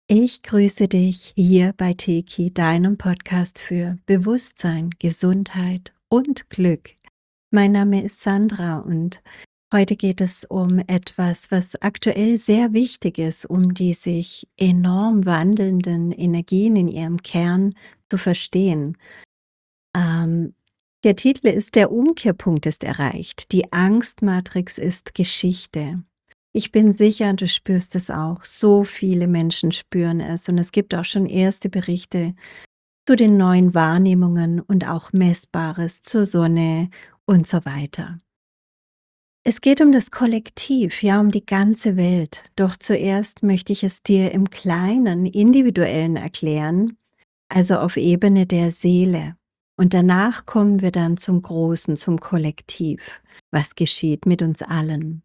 Ich grüße dich hier bei Teki, deinem Podcast für Bewusstsein, Gesundheit und Glück. Mein Name ist Sandra und heute geht es um etwas, was aktuell sehr wichtig ist, um die sich enorm wandelnden Energien in ihrem Kern zu verstehen. Ähm, Der Titel ist Der Umkehrpunkt ist erreicht. Die Angstmatrix ist Geschichte. Ich bin sicher, du spürst es auch. So viele Menschen spüren es und es gibt auch schon erste Berichte zu den neuen Wahrnehmungen und auch Messbares zur Sonne und so weiter. Es geht um das Kollektiv, ja, um die ganze Welt. Doch zuerst möchte ich es dir im Kleinen, Individuellen erklären, also auf Ebene der Seele. Und danach kommen wir dann zum Großen, zum Kollektiv. Was geschieht mit uns allen?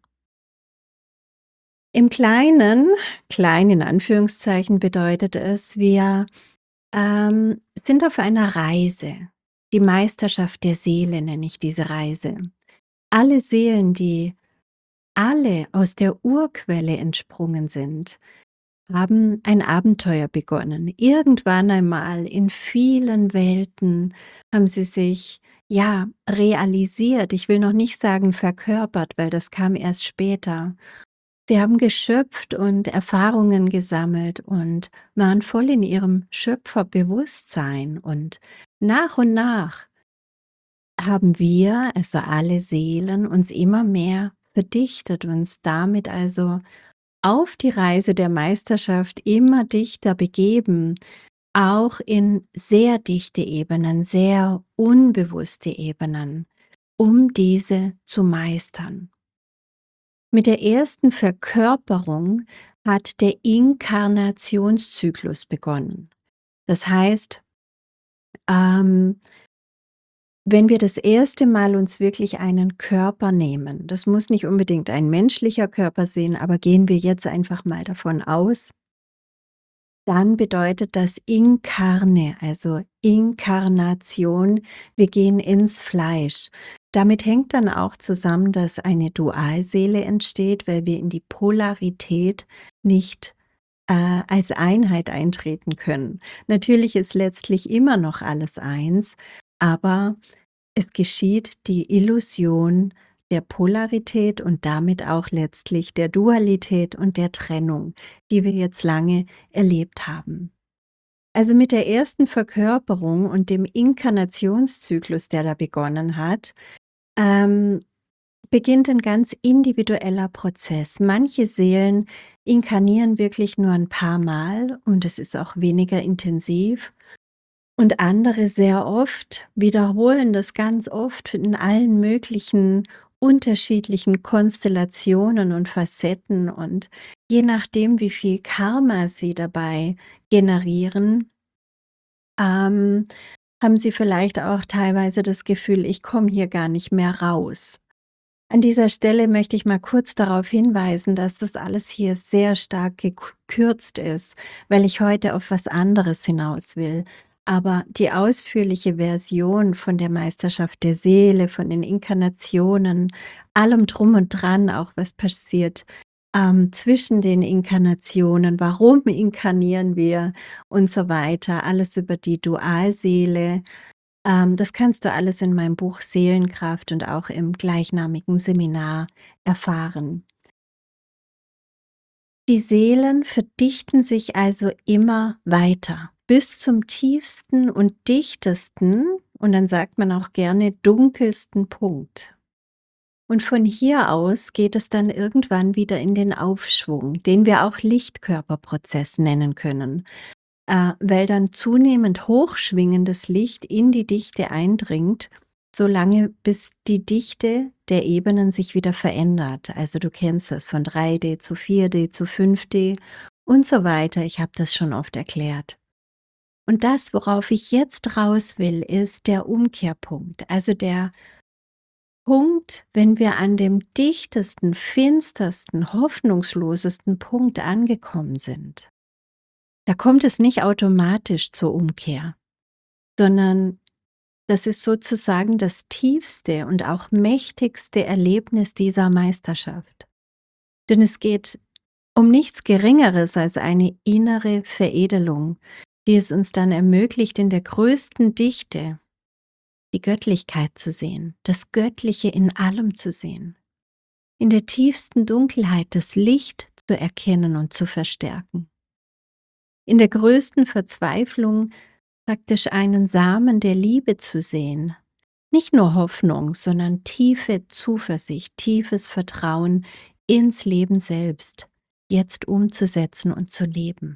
Im Kleinen, klein in Anführungszeichen, bedeutet es, wir sind auf einer Reise. Die Meisterschaft der Seele nenne ich diese Reise. Alle Seelen, die alle aus der Urquelle entsprungen sind, haben ein Abenteuer begonnen. Irgendwann einmal in vielen Welten haben sie sich, ja, realisiert. Ich will noch nicht sagen verkörpert, weil das kam erst später. Sie haben geschöpft und Erfahrungen gesammelt und waren voll in ihrem Schöpferbewusstsein. Und nach haben wir, also alle Seelen, uns immer mehr verdichtet, uns damit also auf die Reise der Meisterschaft immer dichter begeben, auch in sehr dichte Ebenen, sehr unbewusste Ebenen, um diese zu meistern. Mit der ersten Verkörperung hat der Inkarnationszyklus begonnen. Das heißt, ähm, wenn wir das erste Mal uns wirklich einen Körper nehmen, das muss nicht unbedingt ein menschlicher Körper sein, aber gehen wir jetzt einfach mal davon aus, dann bedeutet das Inkarne, also Inkarnation, wir gehen ins Fleisch. Damit hängt dann auch zusammen, dass eine Dualseele entsteht, weil wir in die Polarität nicht als Einheit eintreten können. Natürlich ist letztlich immer noch alles eins, aber es geschieht die Illusion der Polarität und damit auch letztlich der Dualität und der Trennung, die wir jetzt lange erlebt haben. Also mit der ersten Verkörperung und dem Inkarnationszyklus, der da begonnen hat, ähm, beginnt ein ganz individueller Prozess. Manche Seelen inkarnieren wirklich nur ein paar Mal und es ist auch weniger intensiv. Und andere sehr oft, wiederholen das ganz oft in allen möglichen unterschiedlichen Konstellationen und Facetten. Und je nachdem, wie viel Karma sie dabei generieren, ähm, haben sie vielleicht auch teilweise das Gefühl: „Ich komme hier gar nicht mehr raus.“ An dieser Stelle möchte ich mal kurz darauf hinweisen, dass das alles hier sehr stark gekürzt ist, weil ich heute auf was anderes hinaus will. Aber die ausführliche Version von der Meisterschaft der Seele, von den Inkarnationen, allem drum und dran, auch was passiert zwischen den Inkarnationen, warum inkarnieren wir und so weiter, alles über die Dualseele, das kannst du alles in meinem Buch Seelenkraft und auch im gleichnamigen Seminar erfahren. Die Seelen verdichten sich also immer weiter bis zum tiefsten und dichtesten und dann sagt man auch gerne dunkelsten Punkt. Und von hier aus geht es dann irgendwann wieder in den Aufschwung, den wir auch Lichtkörperprozess nennen können, weil dann zunehmend hochschwingendes Licht in die Dichte eindringt, solange bis die Dichte der Ebenen sich wieder verändert. Also du kennst das von 3D zu 4D zu 5D und so weiter. Ich habe das schon oft erklärt. Und das, worauf ich jetzt raus will, ist der Umkehrpunkt. Also der Punkt, wenn wir an dem dichtesten, finstersten, hoffnungslosesten Punkt angekommen sind. Da kommt es nicht automatisch zur Umkehr, sondern das ist sozusagen das tiefste und auch mächtigste Erlebnis dieser Meisterschaft. Denn es geht um nichts Geringeres als eine innere Veredelung, die es uns dann ermöglicht, in der größten Dichte die Göttlichkeit zu sehen, das Göttliche in allem zu sehen, in der tiefsten Dunkelheit das Licht zu erkennen und zu verstärken, in der größten Verzweiflung praktisch einen Samen der Liebe zu sehen. Nicht nur Hoffnung, sondern tiefe Zuversicht, tiefes Vertrauen ins Leben selbst, jetzt umzusetzen und zu leben.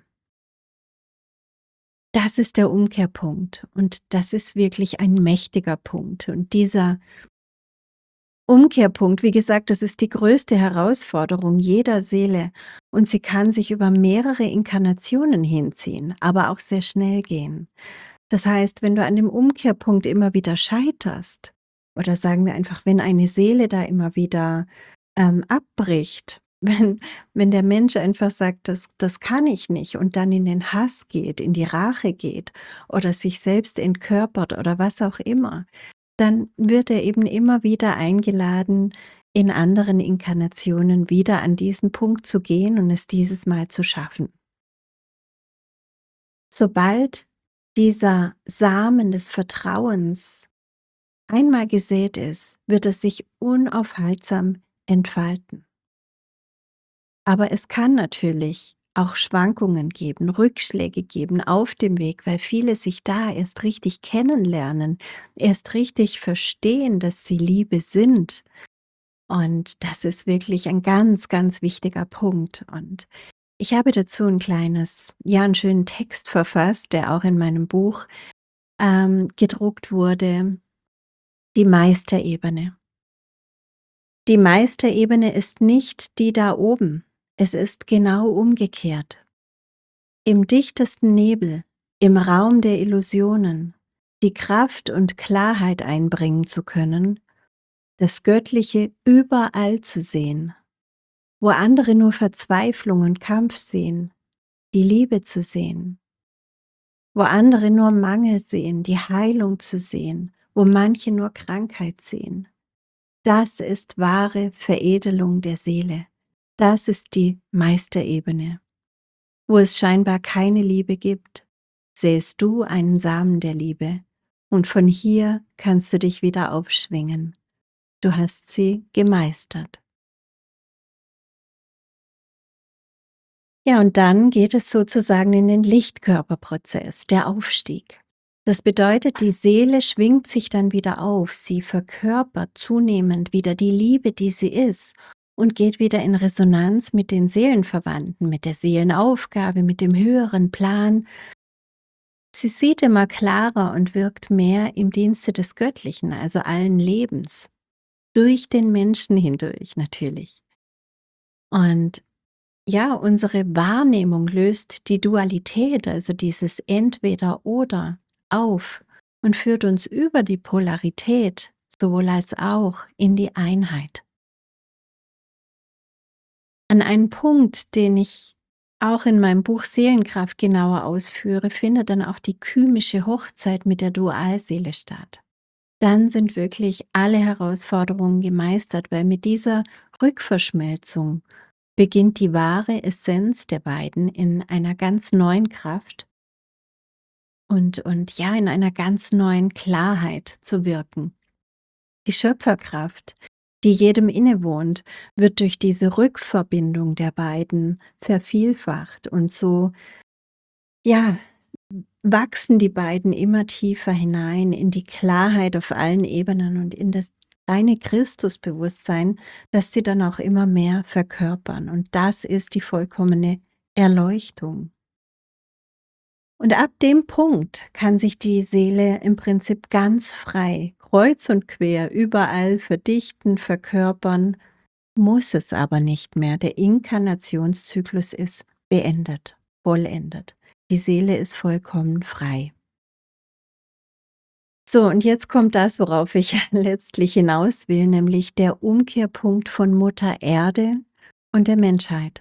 Das ist der Umkehrpunkt und das ist wirklich ein mächtiger Punkt. Und dieser Umkehrpunkt, wie gesagt, das ist die größte Herausforderung jeder Seele und sie kann sich über mehrere Inkarnationen hinziehen, aber auch sehr schnell gehen. Das heißt, wenn du an dem Umkehrpunkt immer wieder scheiterst oder sagen wir einfach, wenn eine Seele da immer wieder abbricht, wenn der Mensch einfach sagt, das kann ich nicht und dann in den Hass geht, in die Rache geht oder sich selbst entkörpert oder was auch immer, dann wird er eben immer wieder eingeladen, in anderen Inkarnationen wieder an diesen Punkt zu gehen und es dieses Mal zu schaffen. Sobald dieser Samen des Vertrauens einmal gesät ist, wird es sich unaufhaltsam entfalten. Aber es kann natürlich auch Schwankungen geben, Rückschläge geben auf dem Weg, weil viele sich da erst richtig kennenlernen, erst richtig verstehen, dass sie Liebe sind. Und das ist wirklich ein ganz, ganz wichtiger Punkt. Und ich habe dazu einen schönen Text verfasst, der auch in meinem Buch gedruckt wurde, die Meisterebene. Die Meisterebene ist nicht die da oben, es ist genau umgekehrt. Im dichtesten Nebel, im Raum der Illusionen, die Kraft und Klarheit einbringen zu können, das Göttliche überall zu sehen, wo andere nur Verzweiflung und Kampf sehen, die Liebe zu sehen, wo andere nur Mangel sehen, die Heilung zu sehen, wo manche nur Krankheit sehen. Das ist wahre Veredelung der Seele. Das ist die Meisterebene. Wo es scheinbar keine Liebe gibt, sähst du einen Samen der Liebe und von hier kannst du dich wieder aufschwingen. Du hast sie gemeistert. Ja, und dann geht es sozusagen in den Lichtkörperprozess, der Aufstieg. Das bedeutet, die Seele schwingt sich dann wieder auf, sie verkörpert zunehmend wieder die Liebe, die sie ist und geht wieder in Resonanz mit den Seelenverwandten, mit der Seelenaufgabe, mit dem höheren Plan. Sie sieht immer klarer und wirkt mehr im Dienste des Göttlichen, also allen Lebens, durch den Menschen hindurch natürlich. Und ja, unsere Wahrnehmung löst die Dualität, also dieses Entweder-Oder, auf und führt uns über die Polarität, sowohl als auch in die Einheit. An einen Punkt, den ich auch in meinem Buch Seelenkraft genauer ausführe, findet dann auch die kymische Hochzeit mit der Dualseele statt. Dann sind wirklich alle Herausforderungen gemeistert, weil mit dieser Rückverschmelzung beginnt die wahre Essenz der beiden in einer ganz neuen Kraft und ja, in einer ganz neuen Klarheit zu wirken. Die Schöpferkraft, die jedem innewohnt, wird durch diese Rückverbindung der beiden vervielfacht und so, ja, wachsen die beiden immer tiefer hinein in die Klarheit auf allen Ebenen und in das reine Christusbewusstsein, das sie dann auch immer mehr verkörpern. Und das ist die vollkommene Erleuchtung. Und ab dem Punkt kann sich die Seele im Prinzip ganz frei, kreuz und quer, überall verdichten, verkörpern, muss es aber nicht mehr. Der Inkarnationszyklus ist beendet, vollendet. Die Seele ist vollkommen frei. So, und jetzt kommt das, worauf ich letztlich hinaus will, nämlich der Umkehrpunkt von Mutter Erde und der Menschheit.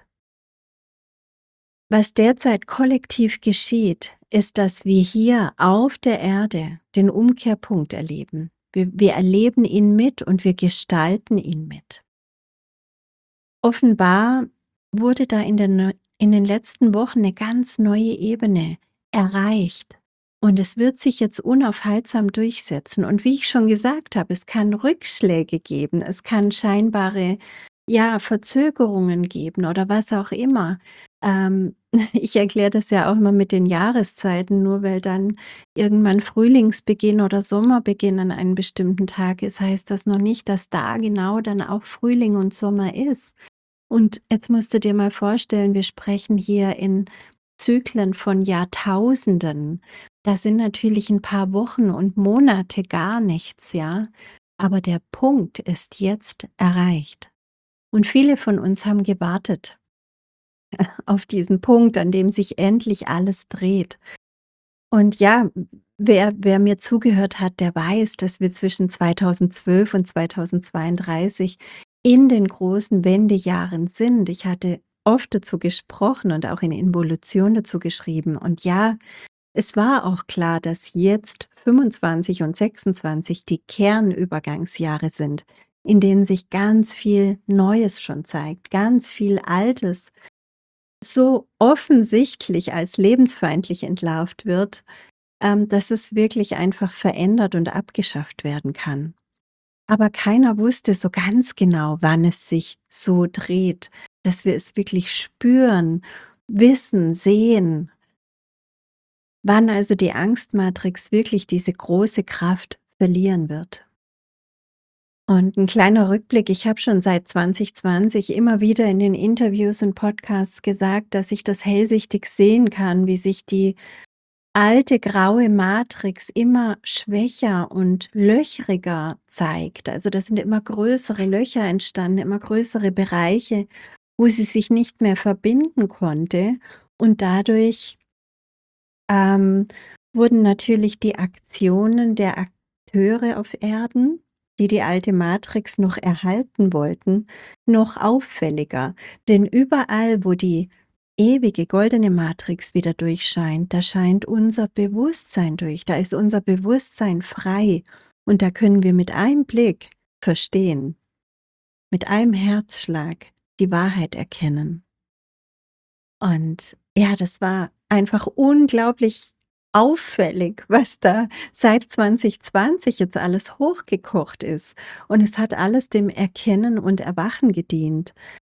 Was derzeit kollektiv geschieht, ist, dass wir hier auf der Erde den Umkehrpunkt erleben. Wir erleben ihn mit und wir gestalten ihn mit. Offenbar wurde da in den letzten Wochen eine ganz neue Ebene erreicht. Und es wird sich jetzt unaufhaltsam durchsetzen. Und wie ich schon gesagt habe, es kann Rückschläge geben, es kann scheinbare, ja, Verzögerungen geben oder was auch immer. Ich erkläre das ja auch immer mit den Jahreszeiten, nur weil dann irgendwann Frühlingsbeginn oder Sommerbeginn an einem bestimmten Tag ist, heißt das noch nicht, dass da genau dann auch Frühling und Sommer ist. Und jetzt musst du dir mal vorstellen, wir sprechen hier in Zyklen von Jahrtausenden. Da sind natürlich ein paar Wochen und Monate gar nichts, ja? Aber der Punkt ist jetzt erreicht. Und viele von uns haben gewartet auf diesen Punkt, an dem sich endlich alles dreht. Und ja, wer mir zugehört hat, der weiß, dass wir zwischen 2012 und 2032 in den großen Wendejahren sind. Ich hatte oft dazu gesprochen und auch in Involution dazu geschrieben. Und ja, es war auch klar, dass jetzt 25 und 26 die Kernübergangsjahre sind, in denen sich ganz viel Neues schon zeigt, ganz viel Altes so offensichtlich als lebensfeindlich entlarvt wird, dass es wirklich einfach verändert und abgeschafft werden kann. Aber keiner wusste so ganz genau, wann es sich so dreht, dass wir es wirklich spüren, wissen, sehen, wann also die Angstmatrix wirklich diese große Kraft verlieren wird. Und ein kleiner Rückblick, ich habe schon seit 2020 immer wieder in den Interviews und Podcasts gesagt, dass ich das hellsichtig sehen kann, wie sich die alte graue Matrix immer schwächer und löchriger zeigt. Also, da sind immer größere Löcher entstanden, immer größere Bereiche, wo sie sich nicht mehr verbinden konnte. Und dadurch, ähm, wurden natürlich die Aktionen der Akteure auf Erden, die die alte Matrix noch erhalten wollten, noch auffälliger. Denn überall, wo die ewige goldene Matrix wieder durchscheint, da scheint unser Bewusstsein durch, da ist unser Bewusstsein frei und da können wir mit einem Blick verstehen, mit einem Herzschlag die Wahrheit erkennen. Und ja, das war einfach unglaublich auffällig, was da seit 2020 jetzt alles hochgekocht ist. Und es hat alles dem Erkennen und Erwachen gedient.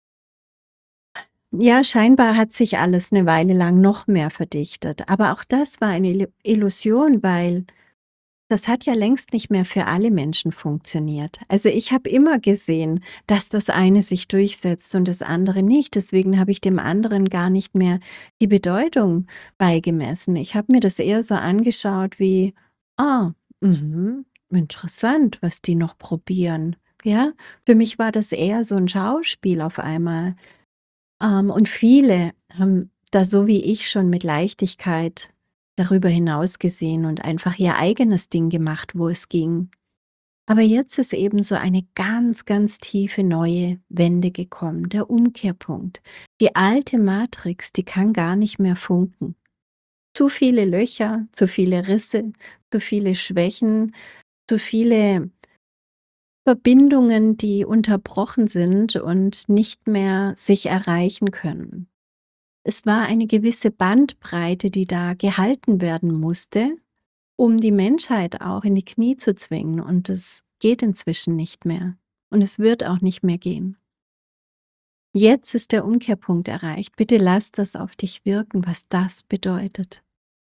Ja, scheinbar hat sich alles eine Weile lang noch mehr verdichtet. Aber auch das war eine Illusion, weil das hat ja längst nicht mehr für alle Menschen funktioniert. Also, ich habe immer gesehen, dass das eine sich durchsetzt und das andere nicht. Deswegen habe ich dem anderen gar nicht mehr die Bedeutung beigemessen. Ich habe mir das eher so angeschaut wie: „Ah, mhm, interessant, was die noch probieren.“ Ja? Für mich war das eher so ein Schauspiel auf einmal. Und viele haben da so wie ich schon mit Leichtigkeit darüber hinaus gesehen und einfach ihr eigenes Ding gemacht, wo es ging. Aber jetzt ist eben so eine ganz, ganz tiefe neue Wende gekommen, der Umkehrpunkt. Die alte Matrix, die kann gar nicht mehr funken. Zu viele Löcher, zu viele Risse, zu viele Schwächen, zu viele Verbindungen, die unterbrochen sind und nicht mehr sich erreichen können. Es war eine gewisse Bandbreite, die da gehalten werden musste, um die Menschheit auch in die Knie zu zwingen, und das geht inzwischen nicht mehr. Und es wird auch nicht mehr gehen. Jetzt ist der Umkehrpunkt erreicht. Bitte lass das auf dich wirken, was das bedeutet.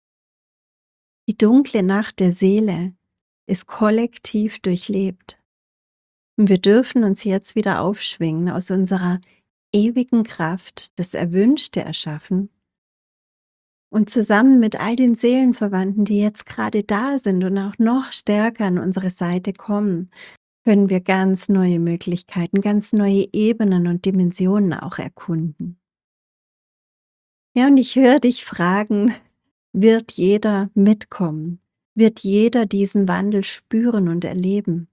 Die dunkle Nacht der Seele ist kollektiv durchlebt. Und wir dürfen uns jetzt wieder aufschwingen aus unserer ewigen Kraft, das Erwünschte erschaffen. Und zusammen mit all den Seelenverwandten, die jetzt gerade da sind und auch noch stärker an unsere Seite kommen, können wir ganz neue Möglichkeiten, ganz neue Ebenen und Dimensionen auch erkunden. Ja, und ich höre dich fragen, wird jeder mitkommen? Wird jeder diesen Wandel spüren und erleben?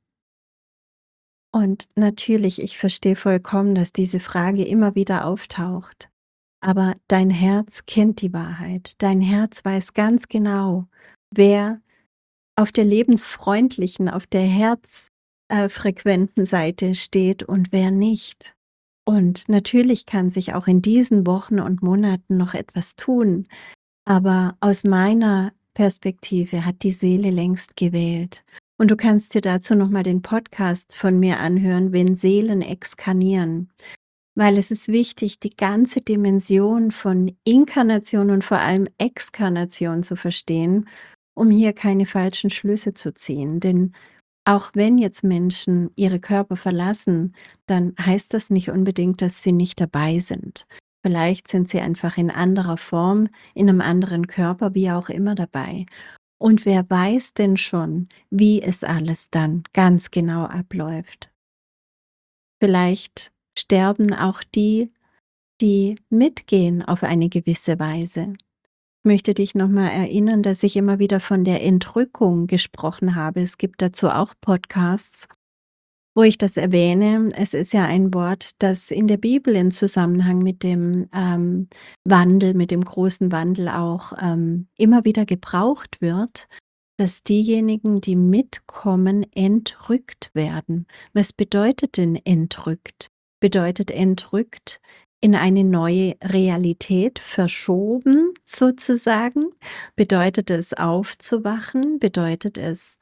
Und natürlich, ich verstehe vollkommen, dass diese Frage immer wieder auftaucht. Aber dein Herz kennt die Wahrheit. Dein Herz weiß ganz genau, wer auf der lebensfreundlichen, auf der herzfrequenten Seite steht und wer nicht. Und natürlich kann sich auch in diesen Wochen und Monaten noch etwas tun, aber aus meiner Perspektive hat die Seele längst gewählt. Und du kannst dir dazu noch mal den Podcast von mir anhören, „Wenn Seelen exkarnieren“, weil es ist wichtig, die ganze Dimension von Inkarnation und vor allem Exkarnation zu verstehen, um hier keine falschen Schlüsse zu ziehen. Denn auch wenn jetzt Menschen ihre Körper verlassen, dann heißt das nicht unbedingt, dass sie nicht dabei sind. Vielleicht sind sie einfach in anderer Form, in einem anderen Körper, wie auch immer dabei. Und wer weiß denn schon, wie es alles dann ganz genau abläuft? Vielleicht sterben auch die, die mitgehen auf eine gewisse Weise. Ich möchte dich noch mal erinnern, dass ich immer wieder von der Entrückung gesprochen habe. Es gibt dazu auch Podcasts, wo ich das erwähne. Es ist ja ein Wort, das in der Bibel in Zusammenhang mit dem, Wandel, mit dem großen Wandel auch, immer wieder gebraucht wird, dass diejenigen, die mitkommen, entrückt werden. Was bedeutet denn entrückt? Bedeutet entrückt in eine neue Realität verschoben sozusagen? Bedeutet es aufzuwachen? Bedeutet es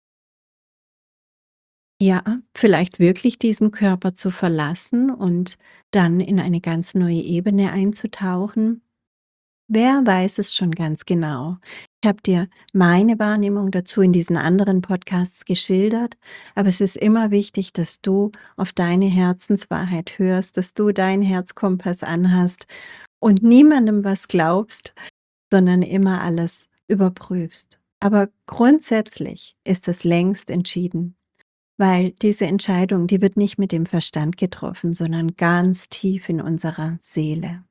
ja, vielleicht wirklich diesen Körper zu verlassen und dann in eine ganz neue Ebene einzutauchen? Wer weiß es schon ganz genau? Ich habe dir meine Wahrnehmung dazu in diesen anderen Podcasts geschildert, aber es ist immer wichtig, dass du auf deine Herzenswahrheit hörst, dass du deinen Herzkompass anhast und niemandem was glaubst, sondern immer alles überprüfst. Aber grundsätzlich ist es längst entschieden. Weil diese Entscheidung, die wird nicht mit dem Verstand getroffen, sondern ganz tief in unserer Seele.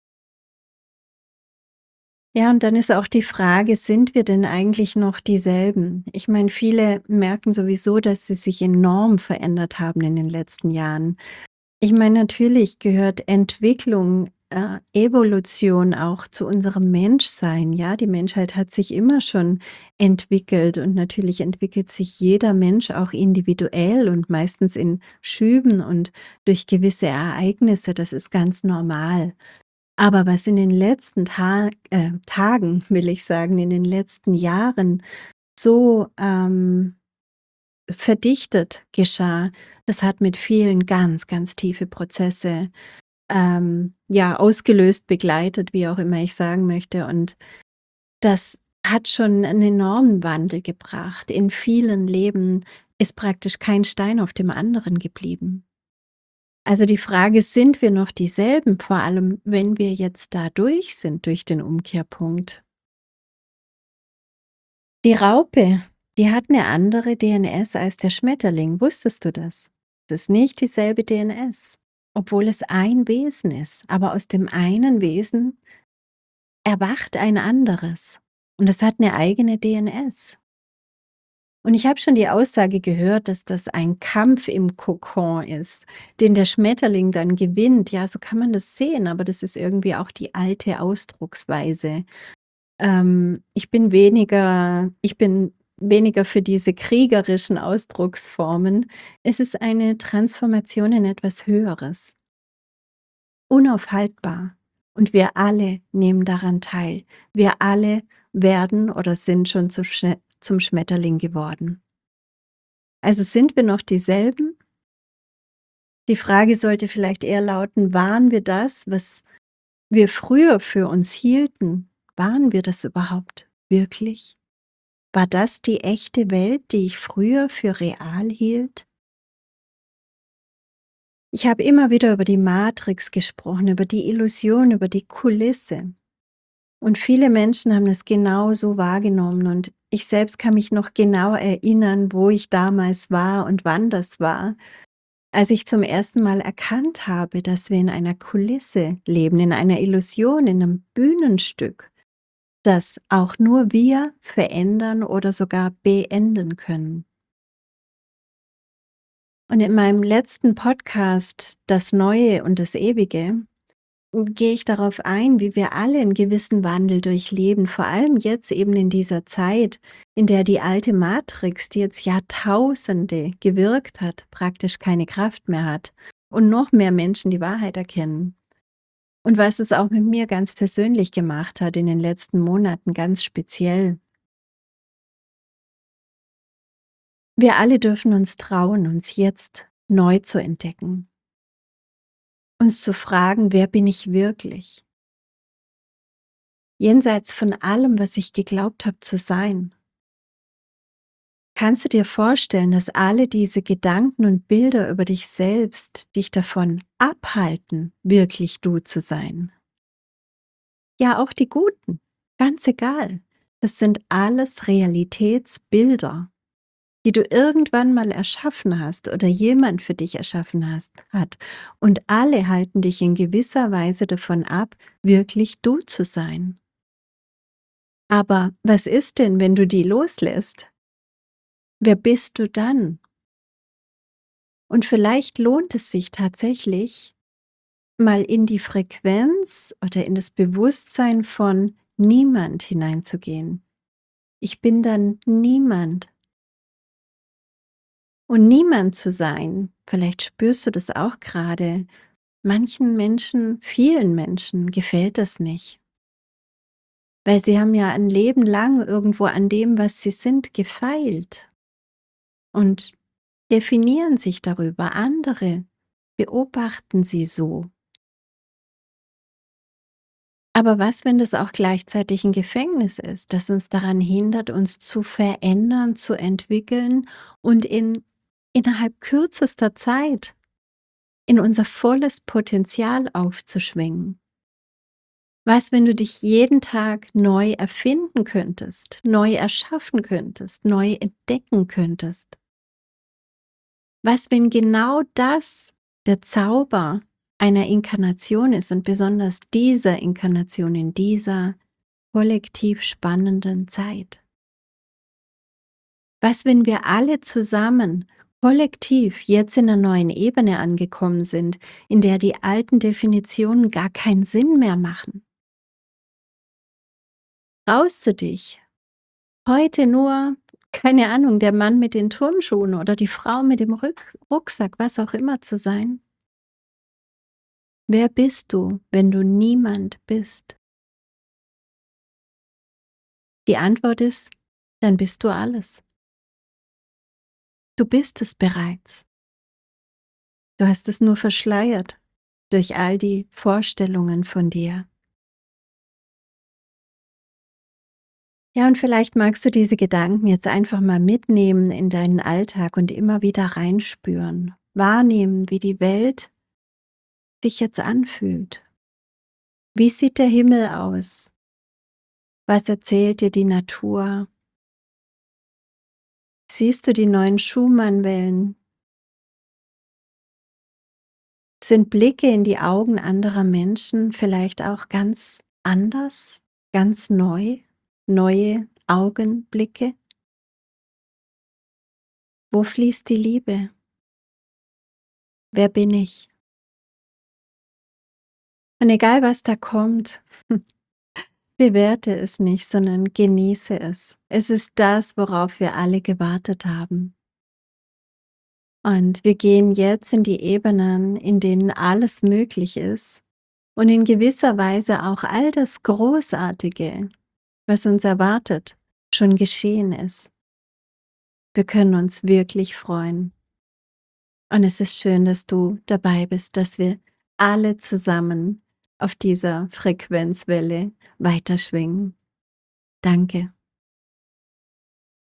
Ja, und dann ist auch die Frage, sind wir denn eigentlich noch dieselben? Ich meine, viele merken sowieso, dass sie sich enorm verändert haben in den letzten Jahren. Ich meine, natürlich gehört Entwicklung, Evolution auch zu unserem Menschsein, ja? Die Menschheit hat sich immer schon entwickelt und natürlich entwickelt sich jeder Mensch auch individuell und meistens in Schüben und durch gewisse Ereignisse, das ist ganz normal. Aber was in den letzten Tagen, will ich sagen, in den letzten Jahren so, verdichtet geschah, das hat mit vielen ganz, ganz tiefe Prozesse ja, ausgelöst, begleitet, wie auch immer ich sagen möchte. Und das hat schon einen enormen Wandel gebracht. In vielen Leben ist praktisch kein Stein auf dem anderen geblieben. Also die Frage, sind wir noch dieselben, vor allem wenn wir jetzt da durch sind, durch den Umkehrpunkt? Die Raupe, die hat eine andere DNS als der Schmetterling. Wusstest du das? Es ist nicht dieselbe DNS, obwohl es ein Wesen ist. Aber aus dem einen Wesen erwacht ein anderes und es hat 'ne eigene DNS. Und ich habe schon die Aussage gehört, dass das ein Kampf im Kokon ist, den der Schmetterling dann gewinnt. Ja, so kann man das sehen, aber das ist irgendwie auch die alte Ausdrucksweise. Ich bin weniger für diese kriegerischen Ausdrucksformen. Es ist eine Transformation in etwas Höheres, unaufhaltbar. Und wir alle nehmen daran teil. Wir alle werden oder sind schon zum Schmetterling geworden. Also sind wir noch dieselben? Die Frage sollte vielleicht eher lauten, waren wir das, was wir früher für uns hielten? Waren wir das überhaupt wirklich? War das die echte Welt, die ich früher für real hielt? Ich habe immer wieder über die Matrix gesprochen, über die Illusion, über die Kulisse. Und viele Menschen haben es genau so wahrgenommen. Und ich selbst kann mich noch genau erinnern, wo ich damals war und wann das war, als ich zum ersten Mal erkannt habe, dass wir in einer Kulisse leben, in einer Illusion, in einem Bühnenstück, das auch nur wir verändern oder sogar beenden können. Und in meinem letzten Podcast „Das Neue und das Ewige“ gehe ich darauf ein, wie wir alle 'n gewissen Wandel durchleben, vor allem jetzt eben in dieser Zeit, in der die alte Matrix, die jetzt Jahrtausende gewirkt hat, praktisch keine Kraft mehr hat und noch mehr Menschen die Wahrheit erkennen. Und was es auch mit mir ganz persönlich gemacht hat in den letzten Monaten ganz speziell. Wir alle dürfen uns trauen, uns jetzt neu zu entdecken, uns zu fragen: „Wer bin ich wirklich?“ Jenseits von allem, was ich geglaubt habe zu sein. Kannst du dir vorstellen, dass alle diese Gedanken und Bilder über dich selbst dich davon abhalten, wirklich du zu sein? Ja, auch die guten, ganz egal. Das sind alles Realitätsbilder, die du irgendwann mal erschaffen hast oder jemand für dich erschaffen hat. Und alle halten dich in gewisser Weise davon ab, wirklich du zu sein. Aber was ist denn, wenn du die loslässt? Wer bist du dann? Und vielleicht lohnt es sich tatsächlich, mal in die Frequenz oder in das Bewusstsein von niemand hineinzugehen. Ich bin dann niemand. Und niemand zu sein, vielleicht spürst du das auch gerade. Manchen Menschen, vielen Menschen gefällt das nicht, weil sie haben ja ein Leben lang irgendwo an dem, was sie sind, gefeilt und definieren sich darüber. Andere beobachten sie so. Aber was, wenn das auch gleichzeitig ein Gefängnis ist, das uns daran hindert, uns zu verändern, zu entwickeln und innerhalb kürzester Zeit in unser volles Potenzial aufzuschwingen? Was, wenn du dich jeden Tag neu erfinden könntest, neu erschaffen könntest, neu entdecken könntest? Was, wenn genau das der Zauber einer Inkarnation ist und besonders dieser Inkarnation in dieser kollektiv spannenden Zeit? Was, wenn wir alle zusammen kollektiv jetzt in einer neuen Ebene angekommen sind, in der die alten Definitionen gar keinen Sinn mehr machen? Traust du dich, heute nur, keine Ahnung, der Mann mit den Turnschuhen oder die Frau mit dem Rucksack, was auch immer zu sein? Wer bist du, wenn du niemand bist? Die Antwort ist, dann bist du alles. Du bist es bereits. Du hast es nur verschleiert durch all die Vorstellungen von dir. Ja, und vielleicht magst du diese Gedanken jetzt einfach mal mitnehmen in deinen Alltag und immer wieder reinspüren. Wahrnehmen, wie die Welt sich jetzt anfühlt. Wie sieht der Himmel aus? Was erzählt dir die Natur? Siehst du die neuen Schumann-Wellen? Sind Blicke in die Augen anderer Menschen vielleicht auch ganz anders, ganz neu? Neue Augenblicke? Wo fließt die Liebe? Wer bin ich? Und egal was da kommt, bewerte es nicht, sondern genieße es. Es ist das, worauf wir alle gewartet haben. Und wir gehen jetzt in die Ebenen, in denen alles möglich ist und in gewisser Weise auch all das Großartige, was uns erwartet, schon geschehen ist. Wir können uns wirklich freuen. Und es ist schön, dass du dabei bist, dass wir alle zusammen auf dieser Frequenzwelle weiterschwingen. Danke.